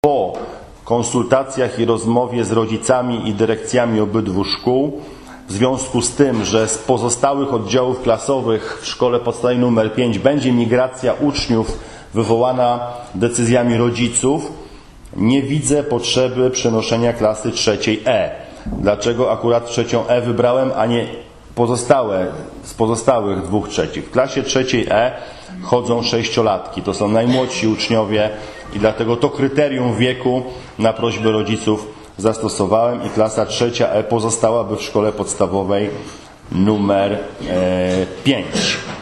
Po konsultacjach i rozmowie z rodzicami i dyrekcjami obydwu szkół, w związku z tym, że z pozostałych oddziałów klasowych w szkole podstawowej nr 5 będzie migracja uczniów wywołana decyzjami rodziców, nie widzę potrzeby przenoszenia klasy trzeciej E. Dlaczego akurat trzecią E wybrałem, a nie z pozostałych dwóch trzecich? W klasie trzeciej E chodzą sześciolatki. To są najmłodsi uczniowie i dlatego to kryterium wieku na prośbę rodziców zastosowałem i klasa trzecia E pozostałaby w szkole podstawowej numer 5.